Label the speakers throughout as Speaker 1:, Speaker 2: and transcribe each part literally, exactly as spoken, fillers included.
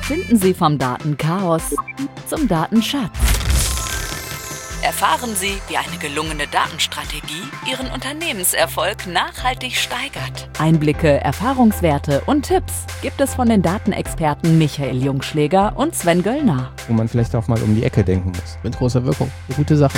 Speaker 1: Finden Sie vom Datenchaos zum Datenschatz. Erfahren Sie, wie eine gelungene Datenstrategie Ihren Unternehmenserfolg nachhaltig steigert. Einblicke, Erfahrungswerte und Tipps gibt es von den Datenexperten Michael Jungschläger und Sven Göllner.
Speaker 2: Wo man vielleicht auch mal um die Ecke denken muss.
Speaker 3: Mit großer Wirkung. Eine gute Sache.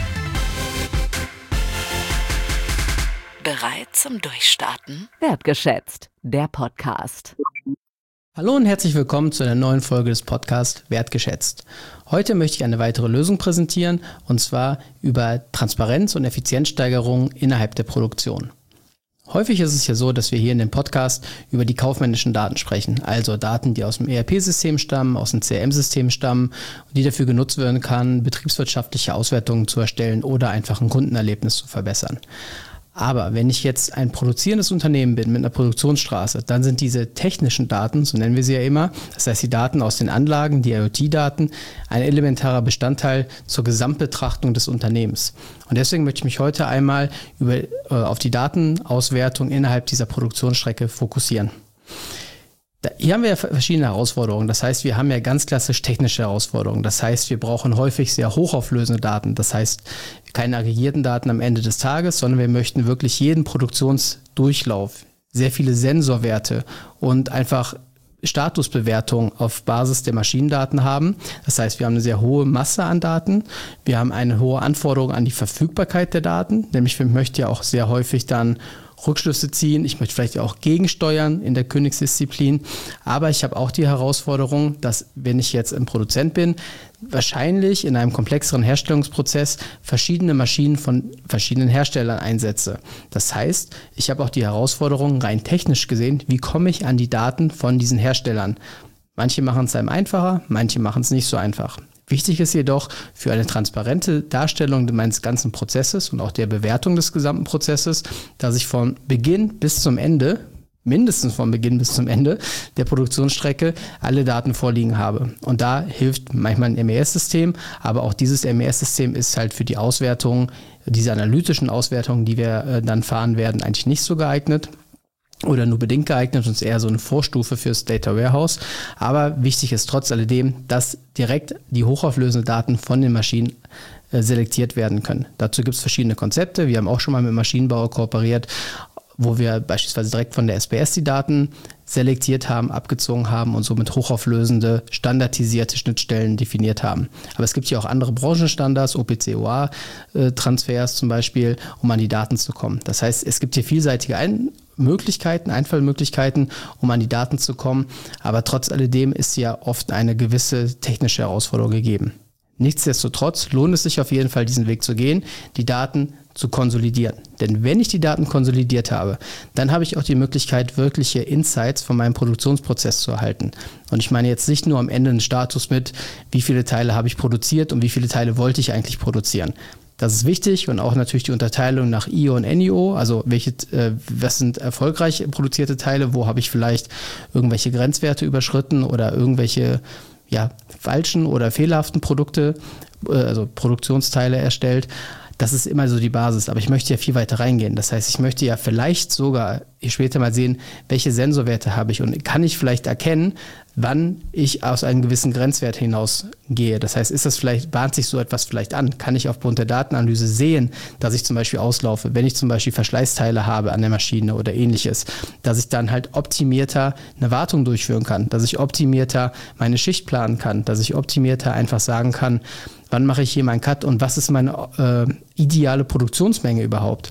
Speaker 1: Bereit zum Durchstarten? Wertgeschätzt, der Podcast.
Speaker 3: Hallo und herzlich willkommen zu einer neuen Folge des Podcasts Wertgeschätzt. Heute möchte ich eine weitere Lösung präsentieren, und zwar über Transparenz und Effizienzsteigerung innerhalb der Produktion. Häufig ist es ja so, dass wir hier in dem Podcast über die kaufmännischen Daten sprechen, also Daten, die aus dem E R P-System stammen, aus dem C R M-System stammen, die dafür genutzt werden kann, betriebswirtschaftliche Auswertungen zu erstellen oder einfach ein Kundenerlebnis zu verbessern. Aber wenn ich jetzt ein produzierendes Unternehmen bin mit einer Produktionsstraße, dann sind diese technischen Daten, so nennen wir sie ja immer, das heißt die Daten aus den Anlagen, die IoT-Daten, ein elementarer Bestandteil zur Gesamtbetrachtung des Unternehmens. Und deswegen möchte ich mich heute einmal über, äh, auf die Datenauswertung innerhalb dieser Produktionsstrecke fokussieren. Hier haben wir ja verschiedene Herausforderungen. Das heißt, wir haben ja ganz klassisch technische Herausforderungen. Das heißt, wir brauchen häufig sehr hochauflösende Daten. Das heißt, keine aggregierten Daten am Ende des Tages, sondern wir möchten wirklich jeden Produktionsdurchlauf, sehr viele Sensorwerte und einfach Statusbewertung auf Basis der Maschinendaten haben. Das heißt, wir haben eine sehr hohe Masse an Daten. Wir haben eine hohe Anforderung an die Verfügbarkeit der Daten. Nämlich, ich möchte ja auch sehr häufig dann Rückschlüsse ziehen. Ich möchte vielleicht auch gegensteuern in der Königsdisziplin. Aber ich habe auch die Herausforderung, dass, wenn ich jetzt ein Produzent bin, wahrscheinlich in einem komplexeren Herstellungsprozess verschiedene Maschinen von verschiedenen Herstellern einsetze. Das heißt, ich habe auch die Herausforderung, rein technisch gesehen, wie komme ich an die Daten von diesen Herstellern? Manche machen es einem einfacher, manche machen es nicht so einfach. Wichtig ist jedoch für eine transparente Darstellung meines ganzen Prozesses und auch der Bewertung des gesamten Prozesses, dass ich von Beginn bis zum Ende, mindestens von Beginn bis zum Ende der Produktionsstrecke alle Daten vorliegen habe. Und da hilft manchmal ein M E S-System, aber auch dieses M E S-System ist halt für die Auswertung, diese analytischen Auswertungen, die wir äh, dann fahren werden, eigentlich nicht so geeignet. Oder nur bedingt geeignet und ist eher so eine Vorstufe fürs Data Warehouse. Aber wichtig ist trotz alledem, dass direkt die hochauflösenden Daten von den Maschinen äh, selektiert werden können. Dazu gibt es verschiedene Konzepte. Wir haben auch schon mal mit Maschinenbauer kooperiert, wo wir beispielsweise direkt von der S P S die Daten selektiert haben, abgezogen haben und somit hochauflösende, standardisierte Schnittstellen definiert haben. Aber es gibt hier auch andere Branchenstandards, O P C O A-Transfers zum Beispiel, um an die Daten zu kommen. Das heißt, es gibt hier vielseitige Ein- Möglichkeiten, Einfallmöglichkeiten, um an die Daten zu kommen, aber trotz alledem ist ja oft eine gewisse technische Herausforderung gegeben. Nichtsdestotrotz lohnt es sich auf jeden Fall, diesen Weg zu gehen, die Daten zu konsolidieren. Denn wenn ich die Daten konsolidiert habe, dann habe ich auch die Möglichkeit, wirkliche Insights von meinem Produktionsprozess zu erhalten. Und ich meine jetzt nicht nur am Ende einen Status mit, wie viele Teile habe ich produziert und wie viele Teile wollte ich eigentlich produzieren. Das ist wichtig und auch natürlich die Unterteilung nach I O und N I O, also welche, äh, was sind erfolgreich produzierte Teile, wo habe ich vielleicht irgendwelche Grenzwerte überschritten oder irgendwelche ja, falschen oder fehlerhaften Produkte, äh, also Produktionsteile erstellt. Das ist immer so die Basis, aber ich möchte ja viel weiter reingehen. Das heißt, ich möchte ja vielleicht sogar später mal sehen, welche Sensorwerte habe ich und kann ich vielleicht erkennen, wann ich aus einem gewissen Grenzwert hinausgehe. Das heißt, ist das vielleicht, bahnt sich so etwas vielleicht an? Kann ich aufgrund der Datenanalyse sehen, dass ich zum Beispiel auslaufe, wenn ich zum Beispiel Verschleißteile habe an der Maschine oder ähnliches, dass ich dann halt optimierter eine Wartung durchführen kann, dass ich optimierter meine Schicht planen kann, dass ich optimierter einfach sagen kann, wann mache ich hier meinen Cut und was ist meine äh, ideale Produktionsmenge überhaupt?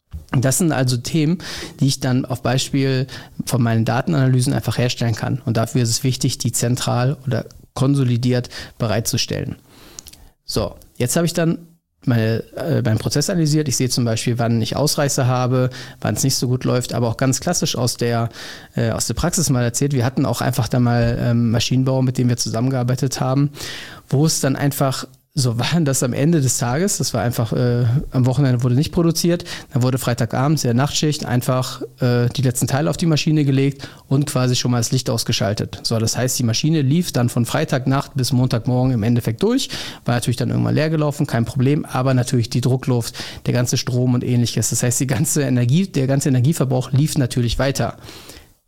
Speaker 3: Das sind also Themen, die ich dann auf Beispiel von meinen Datenanalysen einfach herstellen kann. Und dafür ist es wichtig, die zentral oder konsolidiert bereitzustellen. So, jetzt habe ich dann meine, äh, meinen Prozess analysiert. Ich sehe zum Beispiel, wann ich Ausreißer habe, wann es nicht so gut läuft, aber auch ganz klassisch aus der, äh, aus der Praxis mal erzählt. Wir hatten auch einfach da mal ähm, Maschinenbauer, mit denen wir zusammengearbeitet haben, wo es dann einfach so war, dass am Ende des Tages, das war einfach, äh, am Wochenende wurde nicht produziert, dann wurde Freitagabend, der Nachtschicht, einfach äh, die letzten Teile auf die Maschine gelegt und quasi schon mal das Licht ausgeschaltet. So, das heißt, die Maschine lief dann von Freitagnacht bis Montagmorgen im Endeffekt durch, war natürlich dann irgendwann leer gelaufen, kein Problem, aber natürlich die Druckluft, der ganze Strom und ähnliches. Das heißt, die ganze Energie, der ganze Energieverbrauch lief natürlich weiter.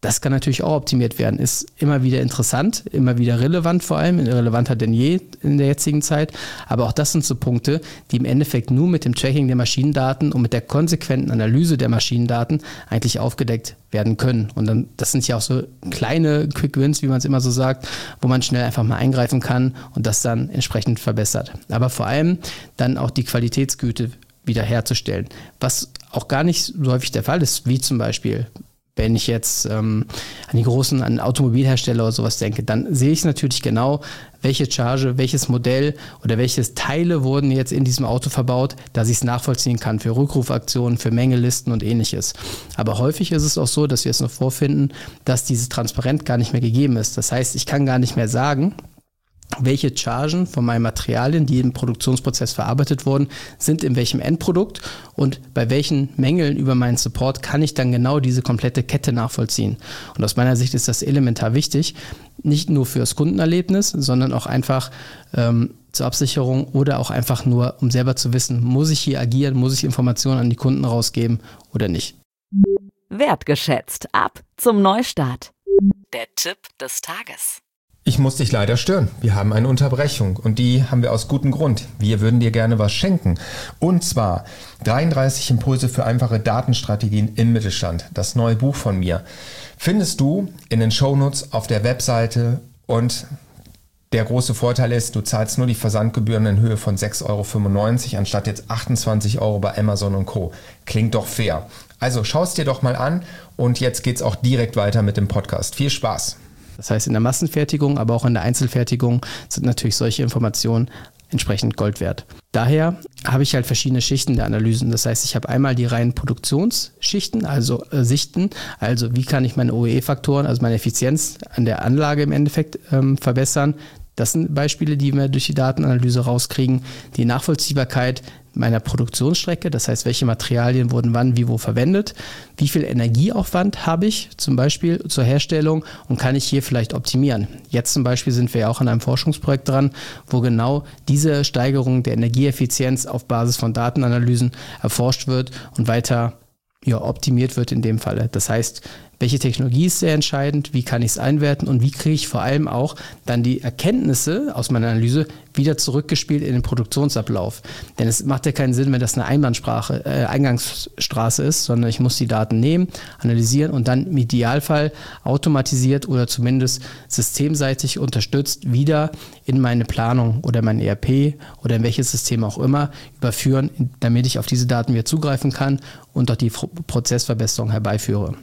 Speaker 3: Das kann natürlich auch optimiert werden. Ist immer wieder interessant, immer wieder relevant vor allem, relevanter denn je in der jetzigen Zeit. Aber auch das sind so Punkte, die im Endeffekt nur mit dem Tracking der Maschinendaten und mit der konsequenten Analyse der Maschinendaten eigentlich aufgedeckt werden können. Und dann, das sind ja auch so kleine Quick Wins, wie man es immer so sagt, wo man schnell einfach mal eingreifen kann und das dann entsprechend verbessert. Aber vor allem dann auch die Qualitätsgüte wiederherzustellen, was auch gar nicht so häufig der Fall ist, wie zum Beispiel wenn ich jetzt ähm, an die großen, an Automobilhersteller oder sowas denke, dann sehe ich natürlich genau, welche Charge, welches Modell oder welche Teile wurden jetzt in diesem Auto verbaut, dass ich es nachvollziehen kann für Rückrufaktionen, für Mängelisten und ähnliches. Aber häufig ist es auch so, dass wir es noch vorfinden, dass dieses Transparent gar nicht mehr gegeben ist. Das heißt, ich kann gar nicht mehr sagen, welche Chargen von meinen Materialien, die im Produktionsprozess verarbeitet wurden, sind in welchem Endprodukt und bei welchen Mängeln über meinen Support kann ich dann genau diese komplette Kette nachvollziehen. Und aus meiner Sicht ist das elementar wichtig, nicht nur für das Kundenerlebnis, sondern auch einfach ähm, zur Absicherung oder auch einfach nur, um selber zu wissen, muss ich hier agieren, muss ich Informationen an die Kunden rausgeben oder nicht.
Speaker 1: Wertgeschätzt. Ab zum Neustart. Der Tipp des Tages.
Speaker 2: Ich muss dich leider stören. Wir haben eine Unterbrechung und die haben wir aus gutem Grund. Wir würden dir gerne was schenken. Und zwar dreiunddreißig Impulse für einfache Datenstrategien im Mittelstand. Das neue Buch von mir findest du in den Shownotes auf der Webseite und der große Vorteil ist, du zahlst nur die Versandgebühren in Höhe von sechs Euro fünfundneunzig anstatt jetzt achtundzwanzig Euro bei Amazon und Co. Klingt doch fair. Also schau es dir doch mal an und jetzt geht's auch direkt weiter mit dem Podcast. Viel Spaß!
Speaker 3: Das heißt, in der Massenfertigung, aber auch in der Einzelfertigung sind natürlich solche Informationen entsprechend Gold wert. Daher habe ich halt verschiedene Schichten der Analysen. Das heißt, ich habe einmal die reinen Produktionsschichten, also äh, Sichten, also wie kann ich meine O E E-Faktoren, also meine Effizienz an der Anlage im Endeffekt ähm, verbessern. Das sind Beispiele, die wir durch die Datenanalyse rauskriegen. Die Nachvollziehbarkeit meiner Produktionsstrecke, das heißt, welche Materialien wurden wann, wie, wo verwendet, wie viel Energieaufwand habe ich zum Beispiel zur Herstellung und kann ich hier vielleicht optimieren. Jetzt zum Beispiel sind wir ja auch an einem Forschungsprojekt dran, wo genau diese Steigerung der Energieeffizienz auf Basis von Datenanalysen erforscht wird und weiter ja, optimiert wird in dem Falle. Das heißt, welche Technologie ist sehr entscheidend, wie kann ich es einwerten und wie kriege ich vor allem auch dann die Erkenntnisse aus meiner Analyse wieder zurückgespielt in den Produktionsablauf. Denn es macht ja keinen Sinn, wenn das eine Einbahnsprache, äh, Eingangsstraße ist, sondern ich muss die Daten nehmen, analysieren und dann im Idealfall automatisiert oder zumindest systemseitig unterstützt wieder in meine Planung oder mein E R P oder in welches System auch immer überführen, damit ich auf diese Daten wieder zugreifen kann und auch die Prozessverbesserung herbeiführe.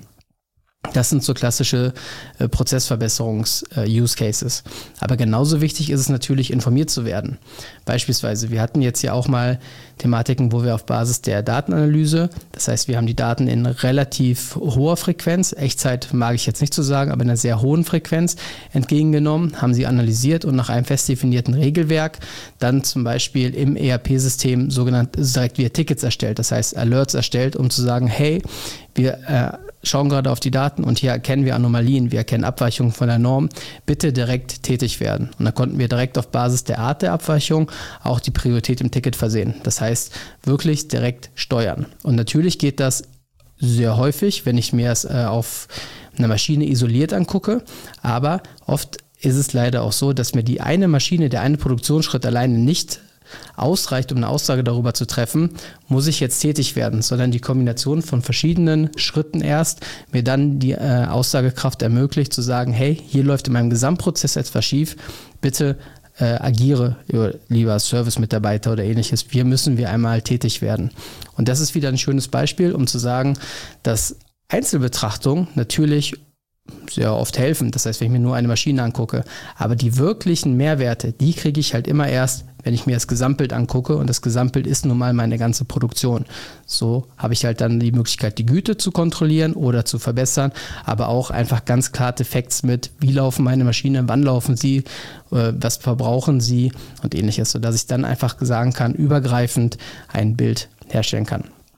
Speaker 3: Das sind so klassische äh, Prozessverbesserungs-Use-Cases. Äh, Aber genauso wichtig ist es natürlich, informiert zu werden. Beispielsweise, wir hatten jetzt ja auch mal Thematiken, wo wir auf Basis der Datenanalyse, das heißt, wir haben die Daten in relativ hoher Frequenz, Echtzeit mag ich jetzt nicht so sagen, aber in einer sehr hohen Frequenz entgegengenommen, haben sie analysiert und nach einem fest definierten Regelwerk dann zum Beispiel im E R P-System sogenannt direkt wieder Tickets erstellt, das heißt Alerts erstellt, um zu sagen, hey, wir äh, schauen gerade auf die Daten und hier erkennen wir Anomalien, wir erkennen Abweichungen von der Norm, bitte direkt tätig werden. Und dann konnten wir direkt auf Basis der Art der Abweichung auch die Priorität im Ticket versehen. Das heißt, wirklich direkt steuern. Und natürlich geht das sehr häufig, wenn ich mir es äh, auf einer Maschine isoliert angucke, aber oft ist es leider auch so, dass mir die eine Maschine, der eine Produktionsschritt alleine nicht ausreicht, um eine Aussage darüber zu treffen, muss ich jetzt tätig werden, sondern die Kombination von verschiedenen Schritten erst mir dann die äh, Aussagekraft ermöglicht, zu sagen, hey, hier läuft in meinem Gesamtprozess etwas schief, bitte äh, agiere, lieber Service-Mitarbeiter oder ähnliches, hier müssen wir einmal tätig werden. Und das ist wieder ein schönes Beispiel, um zu sagen, dass Einzelbetrachtung natürlich sehr oft helfen. Das heißt, wenn ich mir nur eine Maschine angucke. Aber die wirklichen Mehrwerte, die kriege ich halt immer erst, wenn ich mir das Gesamtbild angucke. Und das Gesamtbild ist nun mal meine ganze Produktion. So habe ich halt dann die Möglichkeit, die Güte zu kontrollieren oder zu verbessern. Aber auch einfach ganz klare Facts mit, wie laufen meine Maschinen, wann laufen sie, was verbrauchen sie und ähnliches. Sodass ich dann einfach sagen kann, übergreifend ein Bild herstellen kann.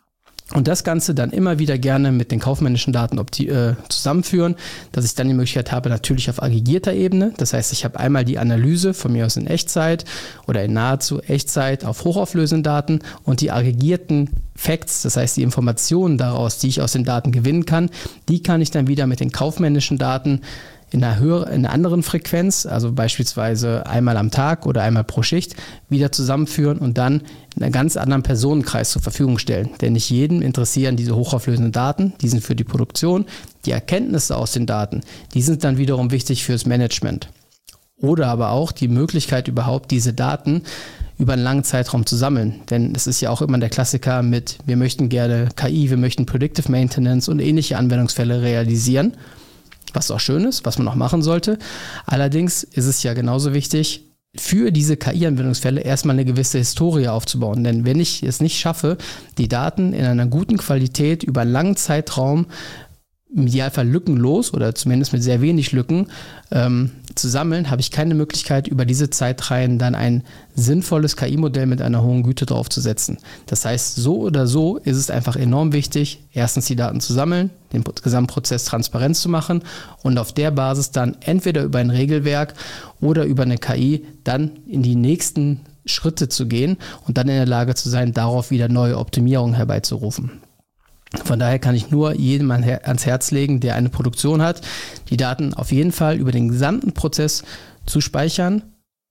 Speaker 3: Und das Ganze dann immer wieder gerne mit den kaufmännischen Daten opti- äh, zusammenführen, dass ich dann die Möglichkeit habe, natürlich auf aggregierter Ebene. Das heißt, ich habe einmal die Analyse von mir aus in Echtzeit oder in nahezu Echtzeit auf hochauflösenden Daten und die aggregierten Facts, das heißt die Informationen daraus, die ich aus den Daten gewinnen kann, die kann ich dann wieder mit den kaufmännischen Daten in einer höheren, in einer anderen Frequenz, also beispielsweise einmal am Tag oder einmal pro Schicht, wieder zusammenführen und dann in einem ganz anderen Personenkreis zur Verfügung stellen. Denn nicht jeden interessieren diese hochauflösenden Daten, die sind für die Produktion. Die Erkenntnisse aus den Daten, die sind dann wiederum wichtig fürs Management. Oder aber auch die Möglichkeit überhaupt, diese Daten über einen langen Zeitraum zu sammeln. Denn es ist ja auch immer der Klassiker mit, wir möchten gerne K I, wir möchten Predictive Maintenance und ähnliche Anwendungsfälle realisieren. Was auch schön ist, was man auch machen sollte. Allerdings ist es ja genauso wichtig, für diese K I-Anwendungsfälle erstmal eine gewisse Historie aufzubauen. Denn wenn ich es nicht schaffe, die Daten in einer guten Qualität über einen langen Zeitraum, im Idealfall lückenlos oder zumindest mit sehr wenig Lücken ähm, zu sammeln, habe ich keine Möglichkeit, über diese Zeitreihen dann ein sinnvolles K I-Modell mit einer hohen Güte draufzusetzen. Das heißt, so oder so ist es einfach enorm wichtig, erstens die Daten zu sammeln, den Gesamtprozess transparent zu machen und auf der Basis dann entweder über ein Regelwerk oder über eine K I dann in die nächsten Schritte zu gehen und dann in der Lage zu sein, darauf wieder neue Optimierungen herbeizurufen. Von daher kann ich nur jedem ans Herz legen, der eine Produktion hat, die Daten auf jeden Fall über den gesamten Prozess zu speichern,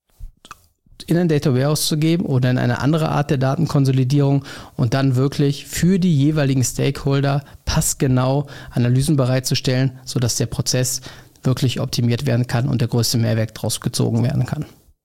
Speaker 3: in ein Data Warehouse zu geben oder in eine andere Art der Datenkonsolidierung und dann wirklich für die jeweiligen Stakeholder passgenau Analysen bereitzustellen, sodass der Prozess wirklich optimiert werden kann und der größte Mehrwert daraus gezogen werden kann.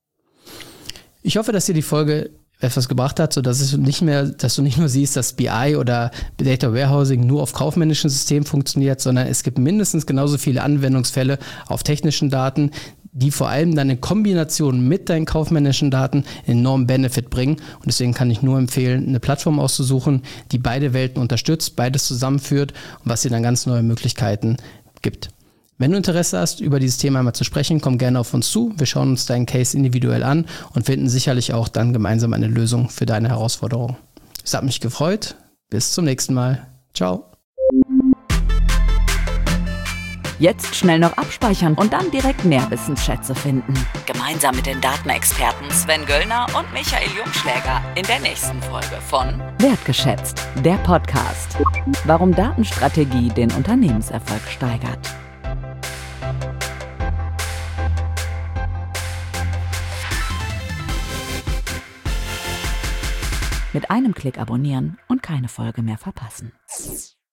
Speaker 3: Ich hoffe, dass dir die Folge etwas gebracht hat, sodass es nicht mehr, dass du nicht nur siehst, dass B I oder Data Warehousing nur auf kaufmännischen Systemen funktioniert, sondern es gibt mindestens genauso viele Anwendungsfälle auf technischen Daten, die vor allem dann in Kombination mit deinen kaufmännischen Daten enormen Benefit bringen. Und deswegen kann ich nur empfehlen, eine Plattform auszusuchen, die beide Welten unterstützt, beides zusammenführt und was dir dann ganz neue Möglichkeiten gibt. Wenn du Interesse hast, über dieses Thema einmal zu sprechen, komm gerne auf uns zu. Wir schauen uns deinen Case individuell an und finden sicherlich auch dann gemeinsam eine Lösung für deine Herausforderung. Es hat mich gefreut. Bis zum nächsten Mal. Ciao.
Speaker 1: Jetzt schnell noch abspeichern und dann direkt mehr Wissensschätze finden. Gemeinsam mit den Datenexperten Sven Göllner und Michael Jungschläger in der nächsten Folge von Wertgeschätzt, der Podcast. Warum Datenstrategie den Unternehmenserfolg steigert. Mit einem Klick abonnieren und keine Folge mehr verpassen.